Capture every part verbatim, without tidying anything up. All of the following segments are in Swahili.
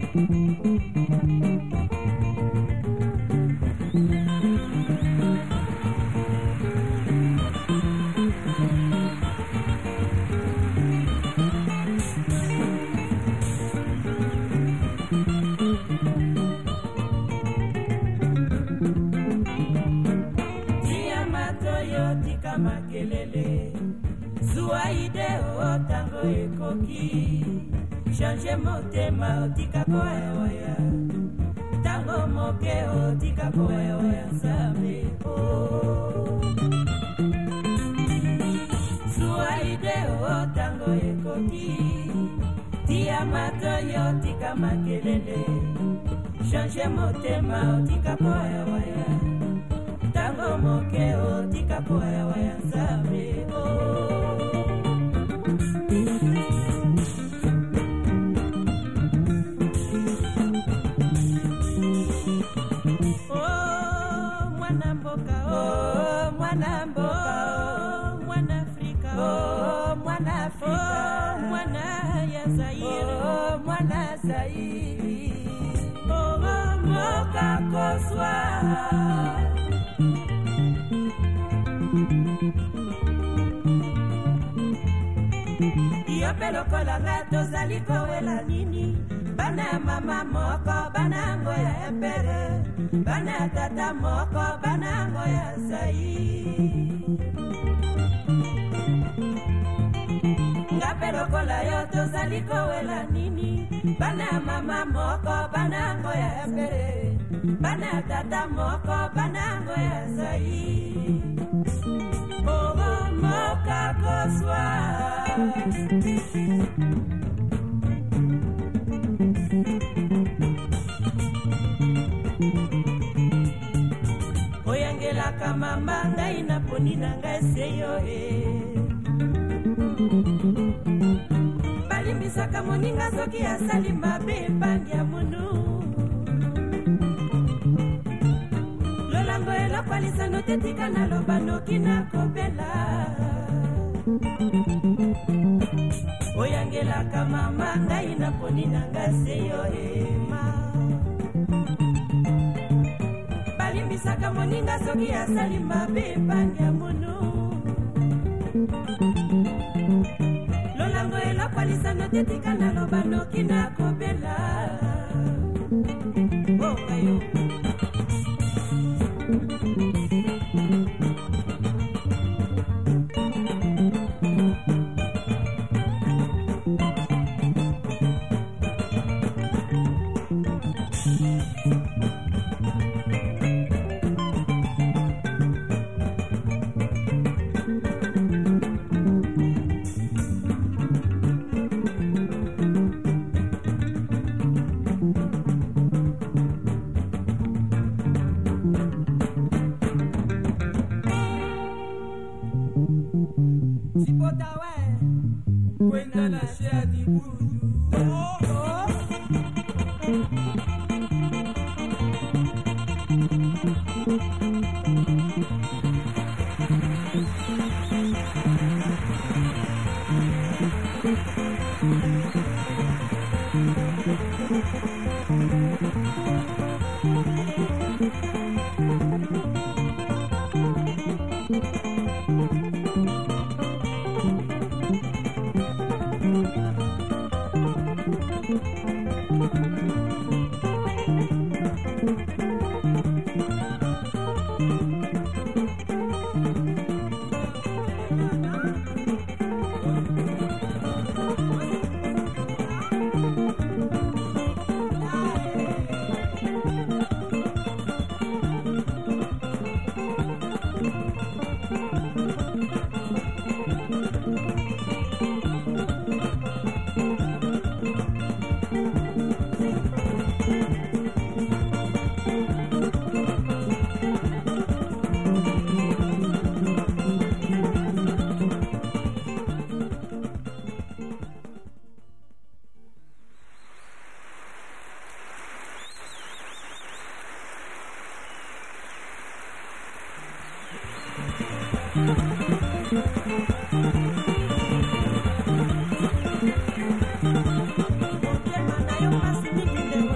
Makelele Zua ideo tango ekoki Change motema otika koeoya Tango moke otika koeoya Sabe o Zua ideo tango ekoki Tia mato yotika makelele Change motema otika koeoya Tango moke otika koeoya Sabe o Yopelo kola gato zaliko wela nini Bana mama moko banango ya empere Bana tata moko banango ya sayi Ngapelo kola yoto zaliko wela nini Bana mama moko banango ya empere Bana tata moko banango ya sayi Oh moka koswa Oyangela kama manga inaponi nanga seyo e Balimbisa kama ninga soki asali mabe bangi ya munu Lolango elo kwa lisano tetika na lobano kina kobela Oyangela kama manga inaponi nanga seyo ema Balimbisa kama ninga soki asali mabe bangi ya munu Lolango elo kwa lisano tetika na lobano kina kobela Oh kayo Kwenda na shadi buju oh, oh. Motema na yo masibitinde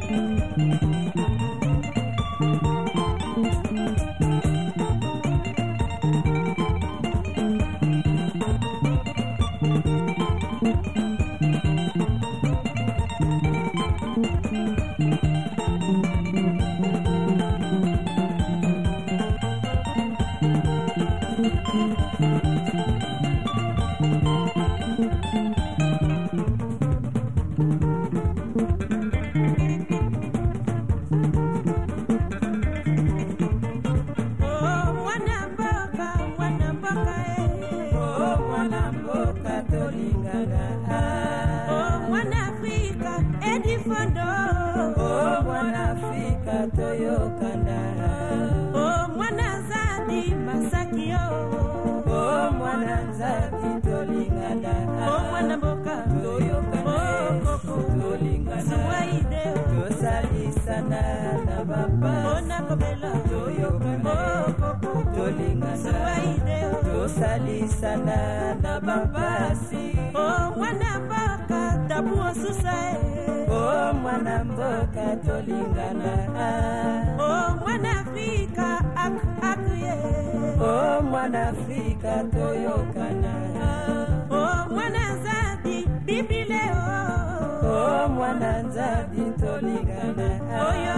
Sana na babasi oh mwana mboka tabu susae oh mwana mboka tolingana oh mwana Afrika ak akuye oh mwana Afrika toyokana oh mwana Nzadi bibileo oh mwana Nzadi tolingana oh